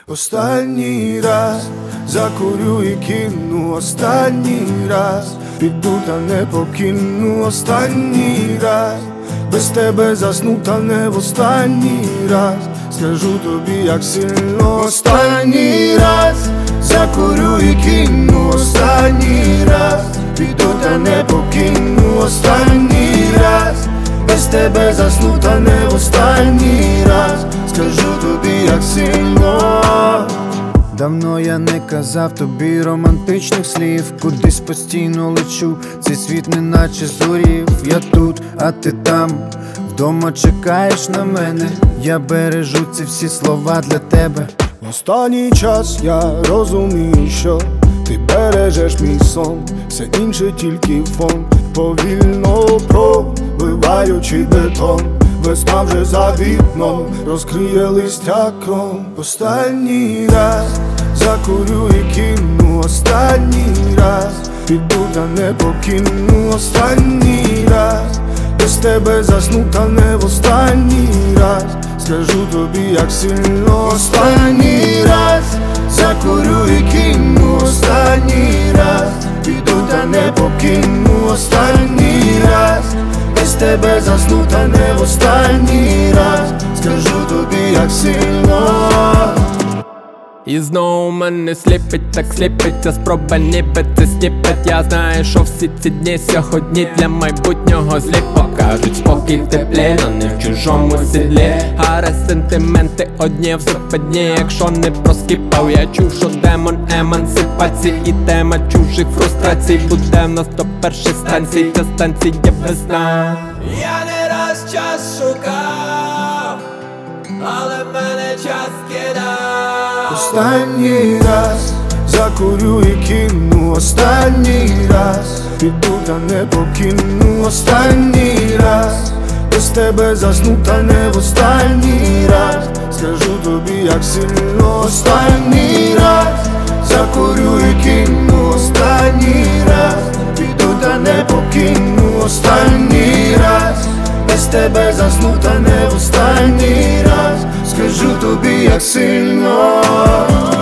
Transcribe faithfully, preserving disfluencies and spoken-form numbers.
Останній раз закурю і кину, останній раз піду та не покину, останній раз без тебе засну та не в останній раз скажу тобі, як сильно. Останній раз закурю і кину, останній раз піду та не покину, останній раз без тебе засну та не в останній раз скажу тобі, як сильно. Давно я не казав тобі романтичних слів, кудись постійно лечу, цей світ неначе зорів. Я тут, а ти там, вдома чекаєш на мене, я бережу ці всі слова для тебе. Останній час я розумію, що ти бережеш мій сон, все інше тільки фон, повільно пробиваючи бетон. Весна вже за вікном розкриє листя кром. Останній раз закурю і кину, останній раз піду та не покину, останній раз без тебе засну та не в останній раз скажу тобі, як сильно. Останній раз закурю і кину, останній раз піду та не покину, останній раз без тебе засну та не в останній раз скажу тобі, як сильно. І знову мене сліпить, так сліпиться спроба ніби це сніпет. Я знаю, що всі ці дні сьогодні для майбутнього злі. Покажуть спокій в теплі, но не в чужому сідлі. Гаре сентименти одні в западні, якщо не проскіпав. Я чув, що демон емансипації і тема чужих фрустрацій буде в нас до перших станцій, та станція весна. Я не раз час шукав, але мене час кидав. Останній раз закурю і кину, останній раз піду та не покину, останній раз без тебе засну та не в останній раз скажу тобі, як сильно. Останній раз закурю і кину, останній раз піду та не покину, останній раз без тебе засну та не в останній раз скажу тобі, як сильно.